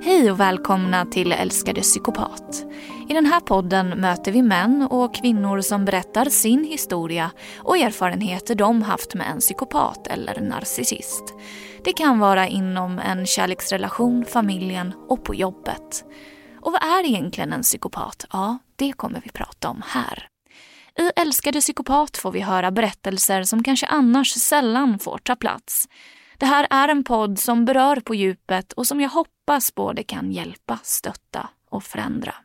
Hej och välkomna till Älskade psykopat. I den här podden möter vi män och kvinnor som berättar sin historia och erfarenheter de haft med en psykopat eller narcissist. Det kan vara inom en kärleksrelation, familjen och på jobbet. Och vad är egentligen en psykopat? Ja, det kommer vi prata om här. I Älskade psykopat får vi höra berättelser som kanske annars sällan får ta plats. Det här är en podd som berör på djupet och som jag hoppas både kan hjälpa, stötta och förändra.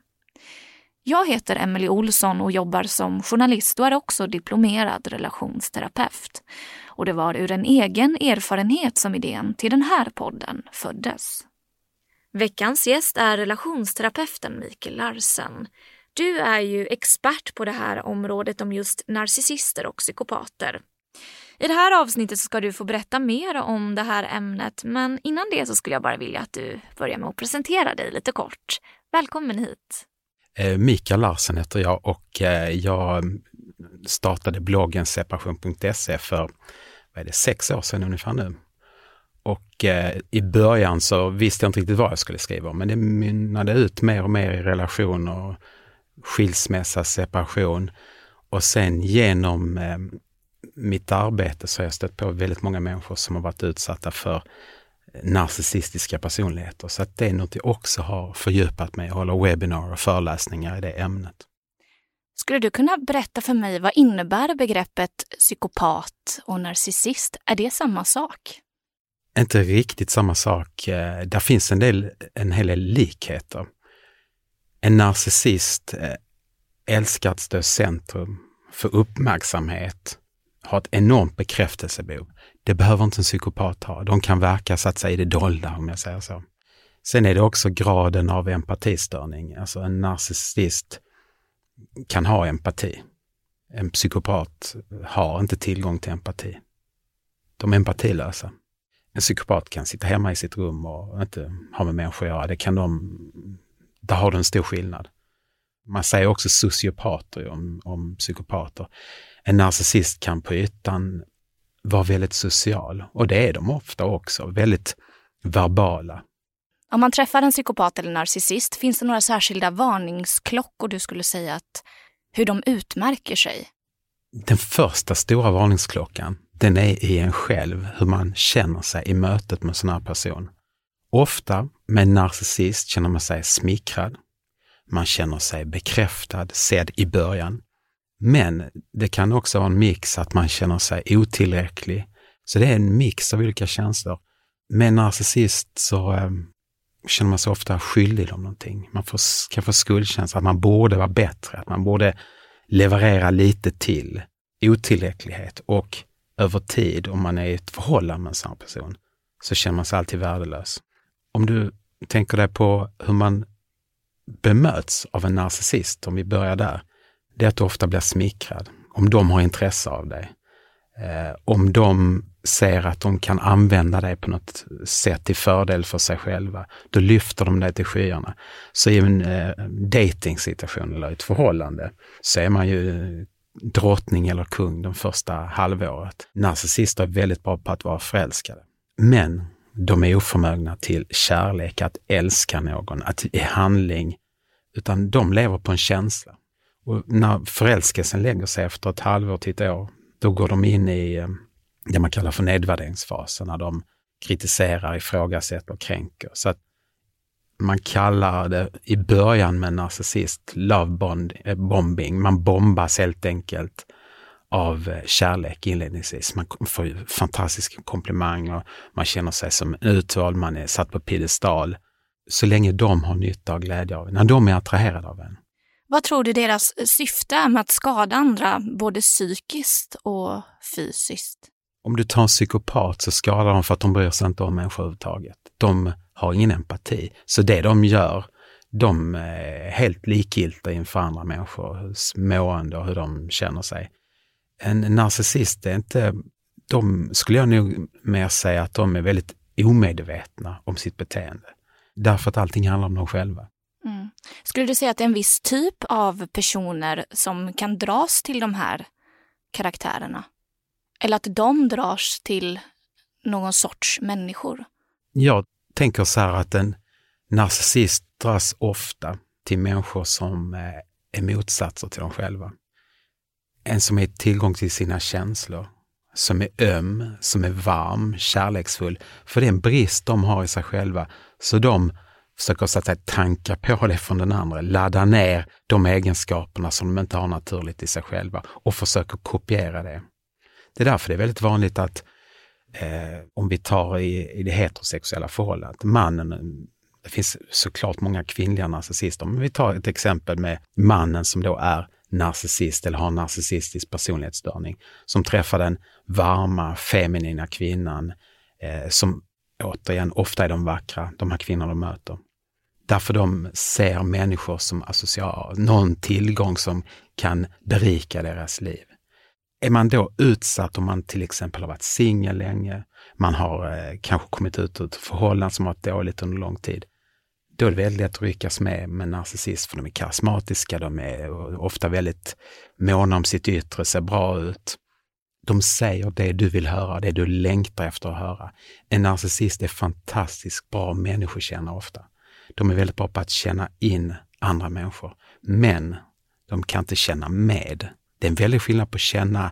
Jag heter Emelie Olsson och jobbar som journalist och är också diplomerad relationsterapeut. Och det var ur en egen erfarenhet som idén till den här podden föddes. Veckans gäst är relationsterapeuten Mikael Larsen. Du är ju expert på det här området om just narcissister och psykopater. I det här avsnittet ska du få berätta mer om det här ämnet, men innan det så skulle jag bara vilja att du börjar med att presentera dig lite kort. Välkommen hit. Mikael Larsen heter jag och jag startade bloggen separation.se för 6 år sedan ungefär nu. Och i början så visste jag inte riktigt vad jag skulle skriva om, men det mynnade ut mer och mer i relationer, skilsmässa, separation. Och sen genom mitt arbete så har jag stött på väldigt många människor som har varit utsatta för narcissistiska personligheter. Så att det är något jag också har fördjupat mig och håller webbinar och föreläsningar i det ämnet. Skulle du kunna berätta för mig vad innebär begreppet psykopat och narcissist? Är det samma sak? Inte riktigt samma sak. Där finns en hel del likheter. En narcissist älskar att stå i centrum för uppmärksamhet, har ett enormt bekräftelsebehov. Det behöver inte en psykopat ha. De kan verka så att säga i det dolda, om jag säger så. Sen är det också graden av empatistörning. Alltså en narcissist kan ha empati. En psykopat har inte tillgång till empati. De är empatilösa. En psykopat kan sitta hemma i sitt rum och inte ha med människor att göra. Där har du en stor skillnad. Man säger också sociopater om psykopater. En narcissist kan på ytan vara väldigt social. Och det är de ofta också. Väldigt verbala. Om man träffar en psykopat eller narcissist, finns det några särskilda varningsklockor du skulle säga att hur de utmärker sig? Den första stora varningsklockan, den är i en själv. Hur man känner sig i mötet med en sån här person. Ofta med en narcissist känner man sig smickrad. Man känner sig bekräftad, sedd i början. Men det kan också vara en mix att man känner sig otillräcklig. Så det är en mix av olika känslor. Med en narcissist så känner man sig ofta skyldig om någonting. Man kan få skuldkänsla att man borde vara bättre. Att man borde leverera lite till. Otillräcklighet. Och över tid, om man är i ett förhållande med en sån person, så känner man sig alltid värdelös. Om du tänker dig på hur man bemöts av en narcissist, om vi börjar där, det är att du ofta blir smickrad. Om de har intresse av dig. Om de ser att de kan använda dig på något sätt till fördel för sig själva, då lyfter de dig till skyarna. Så i en dating-situation eller ett förhållande så är man ju drottning eller kung de första halvåret. Narcissister är väldigt bra på att vara förälskade. Men de är oförmögna till kärlek, att älska någon, att i handling, utan de lever på en känsla. Och när förälskelsen lägger sig efter ett halvår till ett år, då går de in i det man kallar för nedvärderingsfasen, när de kritiserar, ifrågasätter och kränker. Så att man kallar det i början med en narcissist bombing. Man bombas helt enkelt av kärlek inledningsvis. Man får ju fantastiska komplimanger och man känner sig som utvald, man är satt på piedestal. Så länge de har nytta och glädje av en, när de är attraherade av en. Vad tror du deras syfte är med att skada andra, både psykiskt och fysiskt? Om du tar en psykopat så skadar de för att de bryr sig inte om människor överhuvudtaget. De har ingen empati. Så det de gör, de är helt likgiltiga inför andra människors mående och hur de känner sig. En narcissist är inte, de skulle jag nog mer säga att de är väldigt omedvetna om sitt beteende. Därför att allting handlar om dem själva. Mm. Skulle du säga att det är en viss typ av personer som kan dras till de här karaktärerna? Eller att de dras till någon sorts människor? Jag tänker så här att en Narcissist dras ofta till människor som är motsatser till dem själva. En som är tillgång till sina känslor, som är öm, som är varm, kärleksfull. För det är en brist de har i sig själva. Så de försöker så att säga tanka på det från den andra, ladda ner de egenskaperna som de inte har naturligt i sig själva och försöker kopiera det. Det är därför det är väldigt vanligt att om vi tar i det heterosexuella förhållandet, mannen, det finns såklart många kvinnliga narcissister, men vi tar ett exempel med mannen som då är narcissist eller har en narcissistisk personlighetsstörning, som träffar den varma, feminina kvinnan som återigen ofta är de vackra, de här kvinnorna de möter. Därför de ser människor som någon tillgång som kan berika deras liv. Är man då utsatt om man till exempel har varit singel länge, man har kanske kommit ut ur ett förhållande som har varit dåligt under lång tid, då är det väldigt lätt att ryckas med narcissist, för de är karismatiska, de är ofta väldigt måna om sitt yttre, ser bra ut. De säger det du vill höra, det du längtar efter att höra. En narcissist är fantastiskt bra människokännare ofta. De är väldigt bra på att känna in andra människor, men de kan inte känna med. Det är en väldig skillnad på att känna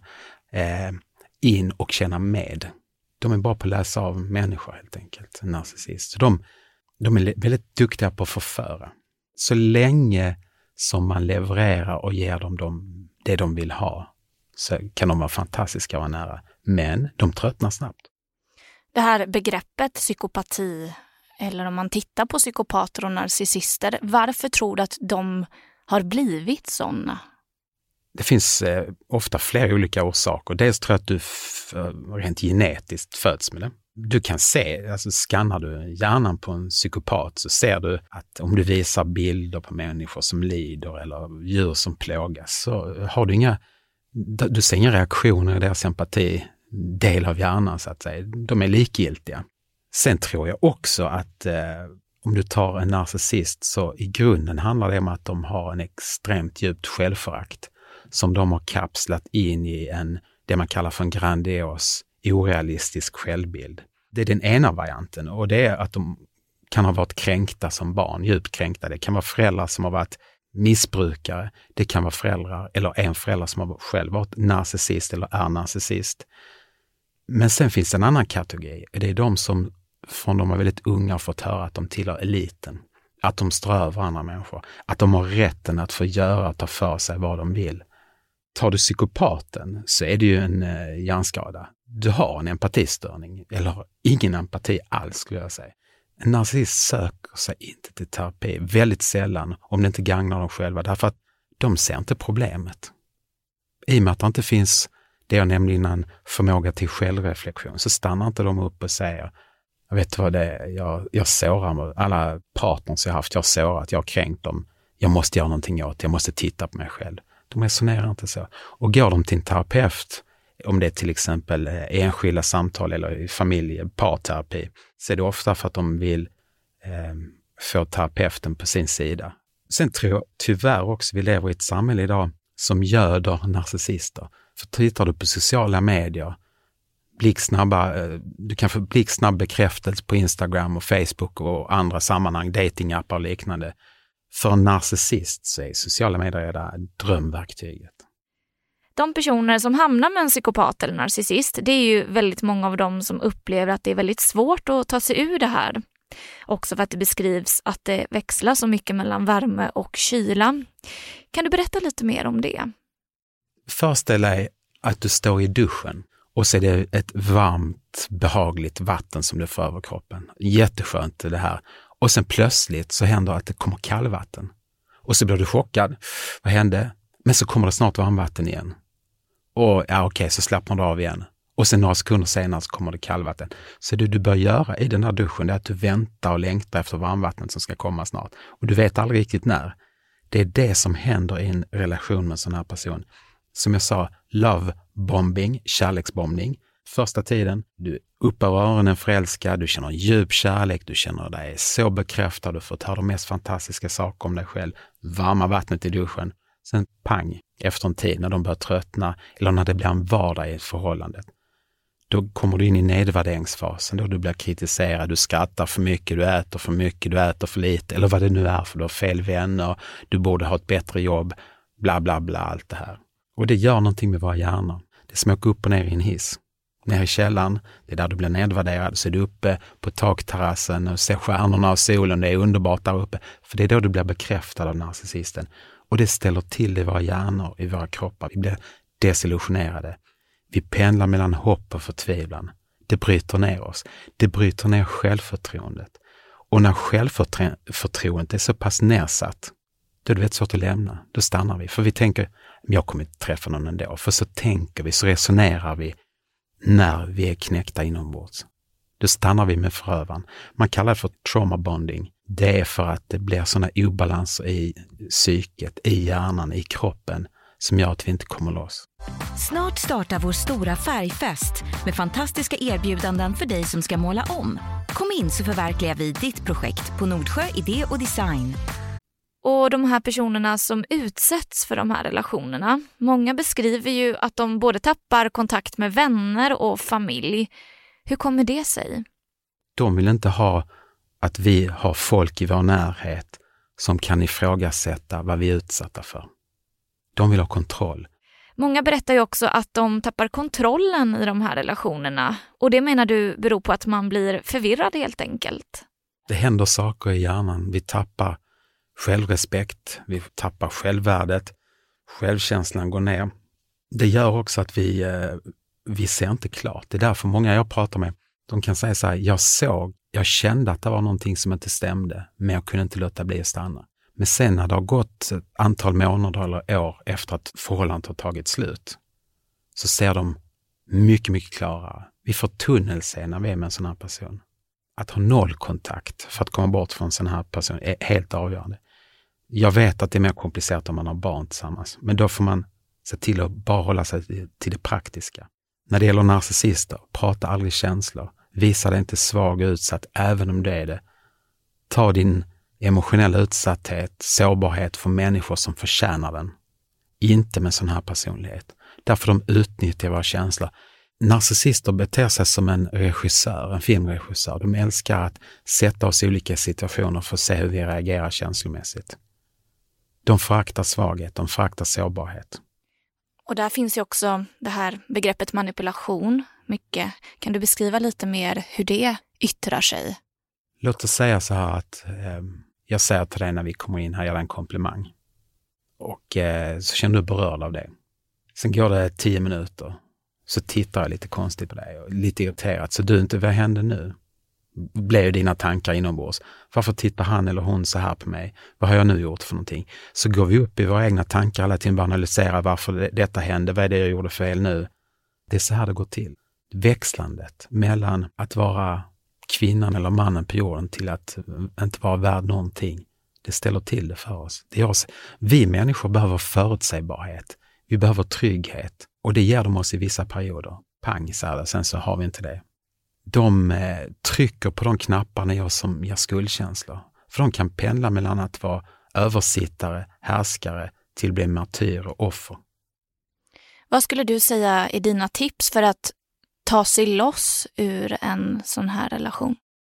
in och känna med. De är bra på att läsa av människor helt enkelt, en narcissist. Så de är väldigt duktiga på att förföra. Så länge som man levererar och ger dem det de vill ha, så kan de vara fantastiska och vara nära. Men de tröttnar snabbt. Det här begreppet psykopati, eller om man tittar på psykopater och narcissister, varför tror du att de har blivit sådana? Det finns ofta flera olika orsaker. Dels tror jag att du rent genetiskt föds med det. Du kan se, alltså skannar du hjärnan på en psykopat så ser du att om du visar bilder på människor som lider eller djur som plågas, så har du ser inga reaktioner i deras empati del av hjärnan så att säga. De är likgiltiga. Sen tror jag också att om du tar en narcissist, så i grunden handlar det om att de har en extremt djupt självförakt som de har kapslat in i det man kallar för en grandios, orealistisk självbild. Det är den ena varianten, och det är att de kan ha varit kränkta som barn, djupt kränkta. Det kan vara föräldrar som har varit missbrukare, det kan vara föräldrar eller en förälder som har själv varit narcissist eller är narcissist. Men sen finns det en annan kategori. Det är de som från de var väldigt unga har fått höra att de tillhör eliten. Att de står över andra människor. Att de har rätten att få göra och ta för sig vad de vill. Tar du psykopaten så är det ju en hjärnskada. Du har en empatistörning, eller ingen empati alls skulle jag säga. En narcissist söker sig inte till terapi, väldigt sällan, om det inte gagnar dem själva, därför att de ser inte problemet. I och med att det inte finns det jag nämligen en förmåga till självreflektion, så stannar inte de upp och säger, jag vet vad det är, jag sårar alla partners jag haft, jag har sårat, jag har kränkt dem, jag måste göra någonting åt, jag måste titta på mig själv. De resonerar inte så. Och går de till en terapeut, om det är till exempel enskilda samtal eller parterapi, så är det ofta för att de vill få terapeuten på sin sida. Sen tror jag tyvärr också vi lever i ett samhälle idag som göder narcissister. För tittar du på sociala medier, du kan få blixtsnabb bekräftelse på Instagram och Facebook och andra sammanhang, datingappar och liknande. För en narcissist så är sociala medier det drömverktyget. De personer som hamnar med en psykopat eller narcissist, det är ju väldigt många av dem som upplever att det är väldigt svårt att ta sig ur det här. Också för att det beskrivs att det växlar så mycket mellan värme och kyla. Kan du berätta lite mer om det? Föreställ dig att du står i duschen och så är det ett varmt, behagligt vatten som du får över kroppen. Jätteskönt det här. Och sen plötsligt så händer att det kommer kallvatten. Och så blir du chockad. Vad hände? Men så kommer det snart varmvatten igen. Och så slappnar du av igen. Och sen några sekunder senare så kommer det kallvatten. Så det du bör göra i den här duschen är att du väntar och längtar efter varmvattnet som ska komma snart. Och du vet aldrig riktigt när. Det är det som händer i en relation med en sån här person. Som jag sa, love bombing, kärleksbombning. Första tiden, du är upp över öronen förälskad, du känner en djup kärlek, du känner dig så bekräftad, du får ta de mest fantastiska saker om dig själv. Varma vattnet i duschen. Sen pang, efter en tid när de börjar tröttna eller när det blir en vardag i ett förhållande. Då kommer du in i nedvärderingsfasen då du blir kritiserad, du skrattar för mycket, du äter för lite eller vad det nu är för du har fel vänner, du borde ha ett bättre jobb, bla bla bla allt det här. Och det gör någonting med våra hjärnor. Det är som att åka upp och ner i en hiss. Ner i källaren, det är där du blir nedvärderad, så är du uppe på takterrassen och ser stjärnorna och solen, det är underbart där uppe. För det är då du blir bekräftad av narcissisten. Och det ställer till det i våra hjärnor, i våra kroppar. Vi blir desillusionerade. Vi pendlar mellan hopp och förtvivlan. Det bryter ner oss. Det bryter ner självförtroendet. Och när självförtroendet är så pass nedsatt, då är det väldigt svårt att lämna. Då stannar vi. För vi tänker, jag kommer inte träffa någon ändå. För så tänker vi, så resonerar vi när vi är knäckta inombords. Då stannar vi med förövaren. Man kallar det för trauma bonding. Det är för att det blir sådana obalanser i psyket, i hjärnan, i kroppen som gör att vi inte kommer loss. Snart startar vår stora färgfest med fantastiska erbjudanden för dig som ska måla om. Kom in så förverkligar vi ditt projekt på Nordsjö Idé och Design. Och de här personerna som utsätts för de här relationerna, många beskriver ju att de både tappar kontakt med vänner och familj. Hur kommer det sig? De vill inte ha att vi har folk i vår närhet som kan ifrågasätta vad vi är utsatta för. De vill ha kontroll. Många berättar ju också att de tappar kontrollen i de här relationerna. Och det menar du beror på att man blir förvirrad helt enkelt? Det händer saker i hjärnan. Vi tappar självrespekt, vi tappar självvärdet, självkänslan går ner. Det gör också att vi ser inte klart. Det är därför många jag pratar med, de kan säga så här, jag kände att det var någonting som inte stämde, men jag kunde inte låta bli att stanna. Men sen när det har gått ett antal månader eller år efter att förhållandet har tagit slut, så ser de mycket, mycket klarare. Vi får tunnelseende när vi är med en sån här person. Att ha nollkontakt för att komma bort från en sån här person är helt avgörande. Jag vet att det är mer komplicerat om man har barn tillsammans, men då får man se till att bara hålla sig till det praktiska. När det gäller narcissister, prata aldrig känslor. Visa dig inte svag och utsatt, även om det är det. Ta din emotionella utsatthet, sårbarhet för människor som förtjänar den. Inte med sån här personlighet. Därför de utnyttjar våra känslor. Narcissister beter sig som en regissör, en filmregissör. De älskar att sätta oss i olika situationer för att se hur vi reagerar känslomässigt. De föraktar svaghet, de föraktar sårbarhet. Och där finns ju också det här begreppet manipulation mycket. Kan du beskriva lite mer hur det yttrar sig? Låt oss säga så här att jag säger till dig när vi kommer in här, jag har en komplimang. Och så känner du berörd av det. Sen går det 10 minuter. Så tittar jag lite konstigt på dig och lite irriterat. Så du inte, vad händer nu? Blev dina tankar inombords? Varför tittar han eller hon så här på mig? Vad har jag nu gjort för någonting? Så går vi upp i våra egna tankar hela tiden och analyserar varför detta hände. Vad är det jag gjorde fel nu? Det är så här det går till. Växlandet mellan att vara kvinnan eller mannen på jorden till att inte vara värd någonting. Det ställer till det för oss. Vi människor behöver förutsägbarhet. Vi behöver trygghet. Och det ger de oss i vissa perioder. Pang, så här, sen så har vi inte det. De trycker på de knapparna i oss som ger skuldkänslor. För de kan pendla mellan att vara översittare, härskare till att bli martyr och offer. Vad skulle du säga är dina tips för att ta sig loss ur en sån här relation?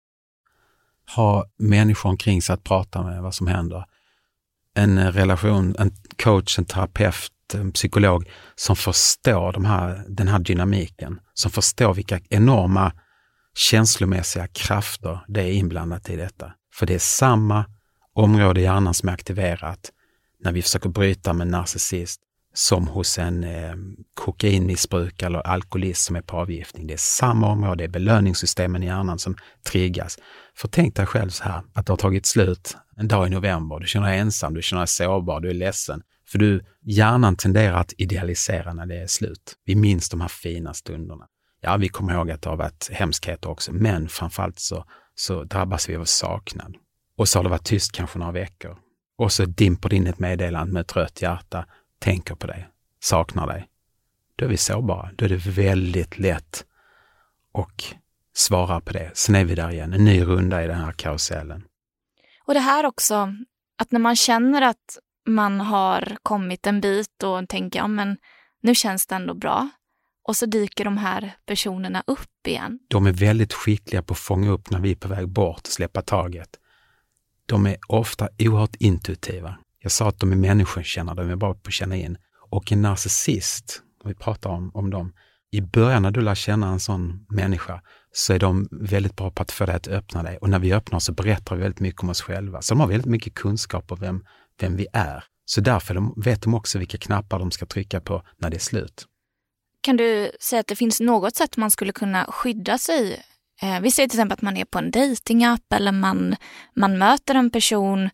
Ha människor omkring sig att prata med vad som händer. En relation, en coach, en terapeut, en psykolog som förstår den här dynamiken, som förstår vilka enorma känslomässiga krafter det är inblandat i detta. För det är samma område i hjärnan som är aktiverat när vi försöker bryta med en narcissist som hos en kokainmissbrukare eller alkoholist som är på avgiftning. Det är samma område, det är belöningssystemen i hjärnan som triggas. För tänk dig själv så här, att det har tagit slut en dag i november, du känner dig ensam, du känner dig sårbar, du är ledsen. För hjärnan tenderar att idealisera när det är slut. Vi minns de här fina stunderna. Ja, vi kommer ihåg att det har varit hemskheter också, men framförallt så drabbas vi av saknad. Och så har det varit tyst kanske några veckor. Och så dimper det in ett meddelande med ett rött hjärta, tänker på dig, saknar dig. Då är vi sårbara, då är det väldigt lätt och svara på det. Sen är vi där igen, en ny runda i den här karusellen. Och det här också, att när man känner att man har kommit en bit och tänker, ja men nu känns det ändå bra. och så dyker de här personerna upp igen. De är väldigt skickliga på att fånga upp när vi är på väg bort och släppa taget. De är ofta oerhört intuitiva. Jag sa att de är människokännare, de är bara på att känna in. Och en narcissist, vi pratar om dem, i början när du lär känna en sån människa så är de väldigt bra på att få dig att öppna dig. Och när vi öppnar så berättar vi väldigt mycket om oss själva. Så de har väldigt mycket kunskap om vem vi är. Så därför vet de också vilka knappar de ska trycka på när det är slut. Kan du säga att det finns något sätt man skulle kunna skydda sig? Vi säger till exempel att man är på en datingapp eller man möter en person.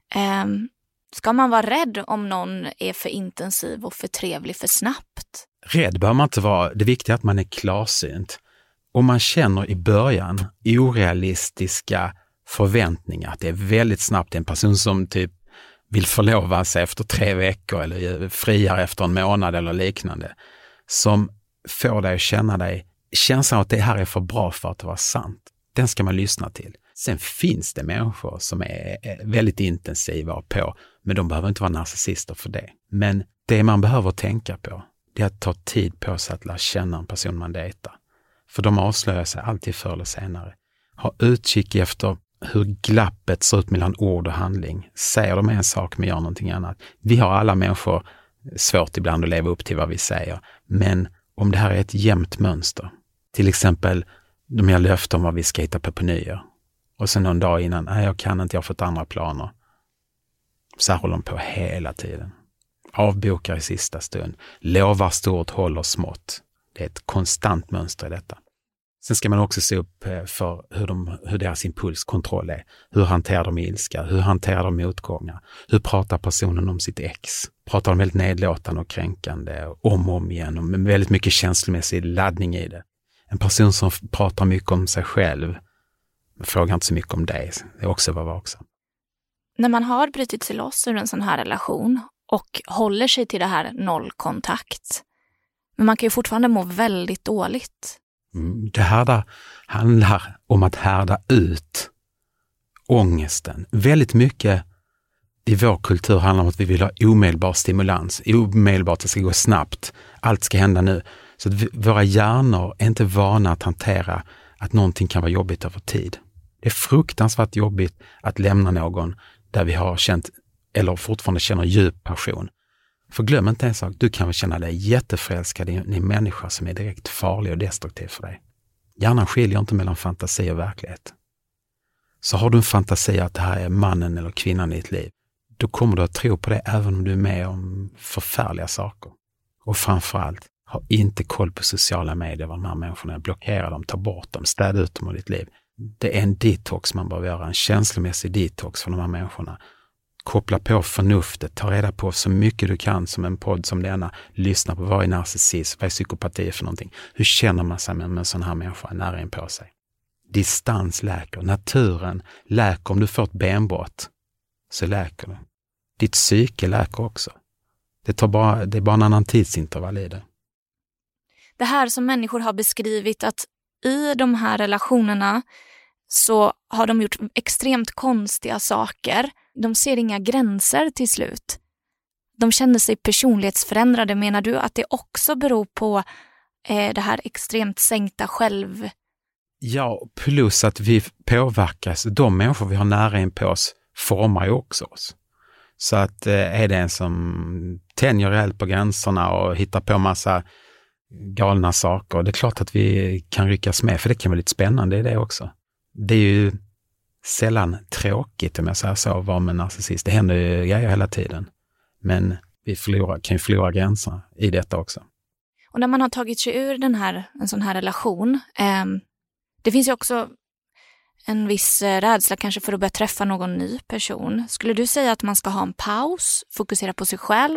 Ska man vara rädd om någon är för intensiv och för trevlig för snabbt? Rädd bör man inte vara. Det viktiga är att man är klarsynt. Om man känner i början orealistiska förväntningar, att det är väldigt snabbt en person som typ vill förlova sig efter 3 veckor eller friar efter en månad eller liknande, som får dig att känna dig, känslan att det här är för bra för att vara sant. Den ska man lyssna till. Sen finns det människor som är väldigt intensiva och på, men de behöver inte vara narcissister för det. Men det man behöver tänka på, det är att ta tid på sig att lära känna en person man dejtar. För de avslöjar sig alltid förr eller senare. Ha utkik efter hur glappet ser ut mellan ord och handling. Säger de en sak men gör någonting annat. Vi har alla människor svårt ibland att leva upp till vad vi säger. Men om det här är ett jämnt mönster, till exempel de ger löfte om vad vi ska hitta på nyår. Och sen någon dag innan, jag kan inte, jag har fått andra planer. Så här håller de på hela tiden. Avbokar i sista stund. Lovar stort, håller smått. Det är ett konstant mönster i detta. Sen ska man också se upp för hur deras impulskontroll är. Hur hanterar de ilska? Hur hanterar de motgångar? Hur pratar personen om sitt ex? Pratar de väldigt nedlåtande och kränkande om och om igen och med väldigt mycket känslomässig laddning i det. En person som pratar mycket om sig själv frågar inte så mycket om dig. Det är också vad vaksam. När man har brutit sig loss ur en sån här relation och håller sig till det här nollkontakt, men man kan ju fortfarande må väldigt dåligt. Det här handlar om att härda ut ångesten. Väldigt mycket i vår kultur handlar om att vi vill ha omedelbar stimulans. Omedelbart, det ska gå snabbt. Allt ska hända nu. Så att våra hjärnor är inte vana att hantera att någonting kan vara jobbigt över tid. Det är fruktansvärt jobbigt att lämna någon där vi har känt eller fortfarande känner djup passion. För glöm inte en sak, du kan väl känna dig jätteförälskad i en människa som är direkt farlig och destruktiv för dig. Hjärnan skiljer inte mellan fantasi och verklighet. Så har du en fantasi att det här är mannen eller kvinnan i ditt liv, då kommer du att tro på det även om du är med om förfärliga saker. Och framförallt, ha inte koll på sociala medier vad de här människorna är. Blockera dem, ta bort dem, städa ut dem ur ditt liv. Det är en detox man behöver göra, en känslomässig detox för de här människorna. Koppla på förnuftet, ta reda på så mycket du kan som en podd som denna. Lyssna på vad är narcissism, vad är psykopati för någonting. Hur känner man sig med en sån här människa nära in på sig? Distans läker, naturen läker. Om du får ett benbrott så läker det. Ditt psyke läker också. Det är bara en annan tidsintervall i det. Det här som människor har beskrivit, att i de här relationerna så har de gjort extremt konstiga saker. De ser inga gränser till slut. De känner sig personlighetsförändrade. Menar du att det också beror på det här extremt sänkta själv? Ja, plus att vi påverkas. De människor vi har nära in på oss formar ju också oss. Så att är det en som tänjer eld på gränserna och hittar på massa galna saker, det är klart att vi kan ryckas med, för det kan vara lite spännande i det också. Det är ju sällan tråkigt, om jag säger så, att vara med narcissist. Det händer ju grejer hela tiden. Men vi kan ju förlora gränserna i detta också. Och när man har tagit sig ur en sån här relation, det finns ju också en viss rädsla kanske för att börja träffa någon ny person. Skulle du säga att man ska ha en paus, fokusera på sig själv?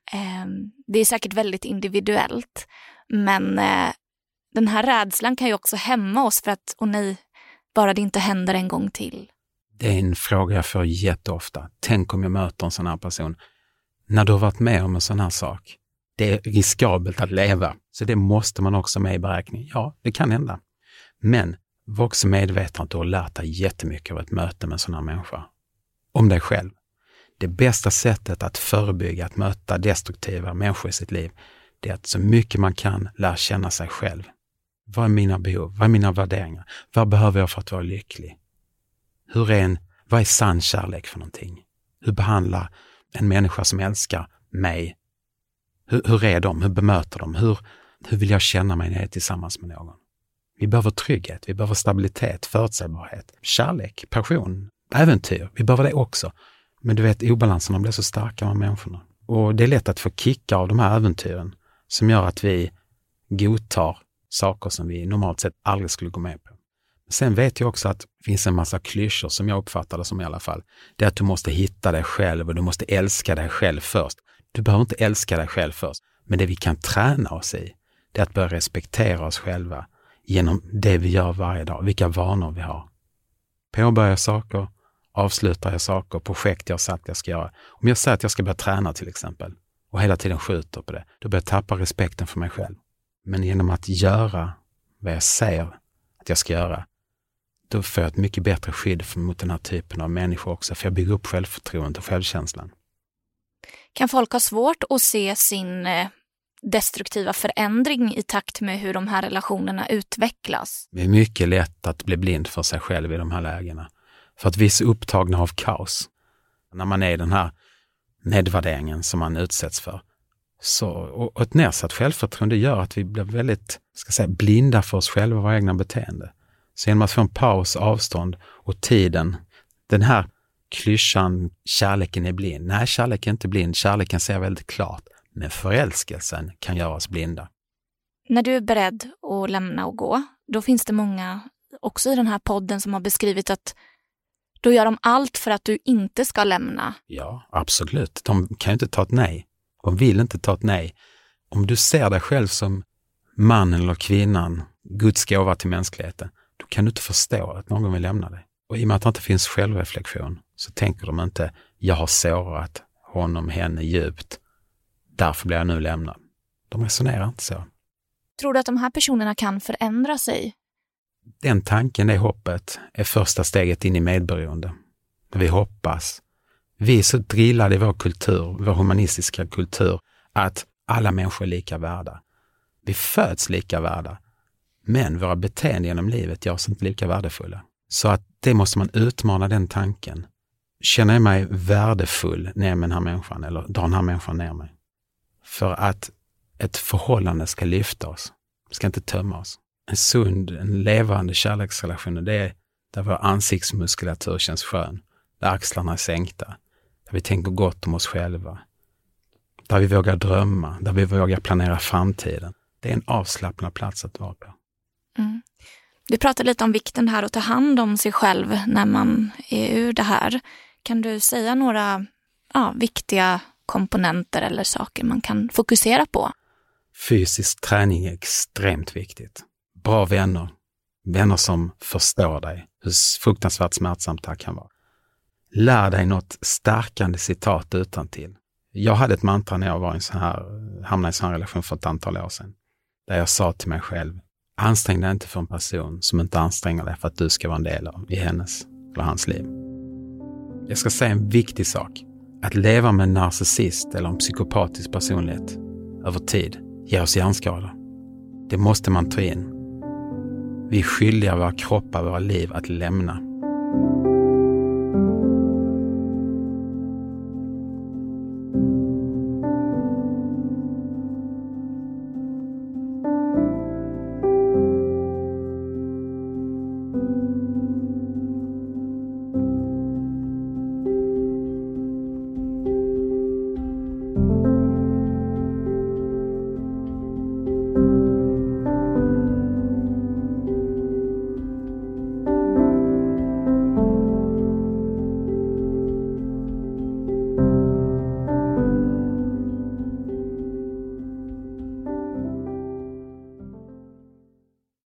Det är säkert väldigt individuellt, men den här rädslan kan ju också hämma oss för att, bara det inte händer en gång till. Det är en fråga jag får jätteofta. Tänk om jag möter en sån här person. När du har varit med om en sån här sak, det är riskabelt att leva. Så det måste man också med i beräkning. Ja, det kan hända. Men var också medveten att du har lärt dig jättemycket av ett möte med en sån här människa. Om dig själv. Det bästa sättet att förebygga att möta destruktiva människor i sitt liv, det är att så mycket man kan lära känna sig själv. Vad är mina behov? Vad är mina värderingar? Vad behöver jag för att vara lycklig? Vad är sann kärlek för någonting? Hur behandlar en människa som älskar mig? Hur är de? Hur bemöter de? Hur vill jag känna mig när jag är tillsammans med någon? Vi behöver trygghet, vi behöver stabilitet, förutsägbarhet, kärlek, passion, äventyr. Vi behöver det också. Men du vet, obalanserna blir så starka med människorna. Och det är lätt att få kicka av de här äventyren som gör att vi godtar saker som vi normalt sett aldrig skulle gå med på. Sen vet jag också att det finns en massa klyschor som jag uppfattar det som i alla fall. Det är att du måste hitta dig själv och du måste älska dig själv först. Du behöver inte älska dig själv först. Men det vi kan träna oss i, det är att börja respektera oss själva genom det vi gör varje dag, vilka vanor vi har. Påbörja saker, avslutar jag saker, projekt jag sagt jag ska göra. Om jag säger att jag ska börja träna till exempel och hela tiden skjuter på det, då börjar jag tappa respekten för mig själv. Men genom att göra vad jag säger att jag ska göra, då får jag ett mycket bättre skydd mot den här typen av människor också, för jag bygger upp självförtroendet och självkänslan. Kan folk ha svårt att se sin destruktiva förändring i takt med hur de här relationerna utvecklas? Det är mycket lätt att bli blind för sig själv i de här lägena. För att vi är så upptagna av kaos. När man är i den här nedvärderingen som man utsätts för. Och ett nedsatt självförtroende gör att vi blir väldigt blinda för oss själva och våra egna beteende. Så genom att få en paus, avstånd och tiden, den här klyschan, kärleken är blind. Nej, kärleken är inte blind. Kärleken ser väldigt klart. Men förälskelsen kan göra oss blinda. När du är beredd att lämna och gå, då finns det många också i den här podden som har beskrivit att då gör de allt för att du inte ska lämna. Ja, absolut. De kan ju inte ta ett nej. De vill inte ta ett nej. Om du ser dig själv som mannen eller kvinnan, Guds gåva till mänskligheten, då kan du inte förstå att någon vill lämna dig. Och i och med att det inte finns självreflektion så tänker de inte, jag har sårat honom, henne djupt. Därför blir jag nu lämnad. De resonerar inte så. Tror du att de här personerna kan förändra sig? Den tanken, det hoppet, är första steget in i medberoende. Vi hoppas. Vi är så drillade i vår kultur, vår humanistiska kultur, att alla människor är lika värda. Vi föds lika värda, men våra beteenden genom livet gör oss inte lika värdefulla. Så att det måste man utmana den tanken. Känner jag mig värdefull ner med den här människan eller drar den här människan ner mig? För att ett förhållande ska lyfta oss, ska inte tömma oss. En sund, en levande kärleksrelation, det är där vår ansiktsmuskulatur känns skön, där axlarna är sänkta, där vi tänker gott om oss själva, där vi vågar drömma, där vi vågar planera framtiden. Det är en avslappnad plats att vara på. Mm. Du pratade lite om vikten här att ta hand om sig själv när man är ur det här. Kan du säga några viktiga komponenter eller saker man kan fokusera på? Fysisk träning är extremt viktigt. Bra vänner. Vänner som förstår dig. Hur fruktansvärt smärtsamt det kan vara. Lär dig något stärkande citat utantill. Jag hade ett mantra när jag var hamnade i en sån här relation för ett antal år sedan. Där jag sa till mig själv, ansträng dig inte för en person som inte anstränger dig för att du ska vara en del av i hennes eller hans liv. Jag ska säga en viktig sak. Att leva med en narcissist eller en psykopatisk personlighet över tid ger oss hjärnskador. Det måste man ta in. Vi är skyldiga våra kroppar, våra liv att lämna.